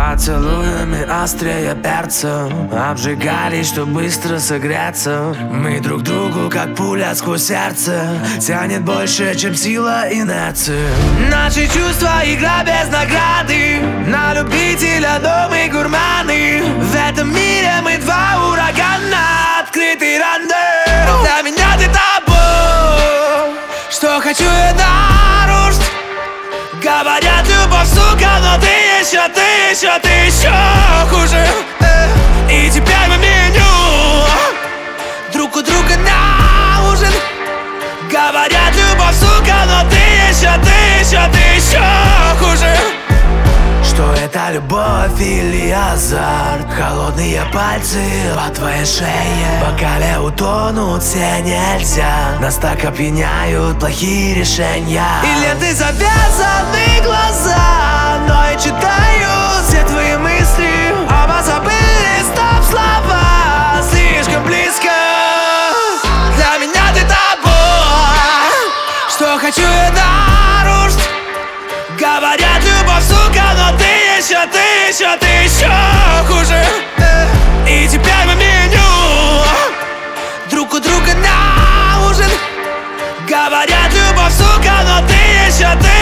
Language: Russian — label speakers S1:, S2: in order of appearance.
S1: Поцелуями острее перца обжигали, чтоб быстро согреться. Мы друг другу как пуля сквозь сердце, тянет больше, чем сила инерции. Наши чувства игра без награды, на любителя дом и гурманы. В этом мире мы два урагана, открытый рандев. Для меня ты табу, что хочу я нарушить. Говорят, любовь, сука, но ты еще хуже. И теперь мы меню друг у друга на ужин. Говорят, любовь, сука, но ты еще хуже. Что это любовь или азарт? Холодные пальцы по твоей шее, в бокале утонут все нельзя. Нас так опьяняют плохие решения. И ленты завязаны глаза, но я читаю все твои мысли. Оба забыли, стоп, слова слишком близко. Для меня ты табу, что хочу я нарушить. Говорят, любовь, сука, но ты еще хуже. И теперь мы меню друг у друга на ужин. Говорят, любовь, сука, но ты еще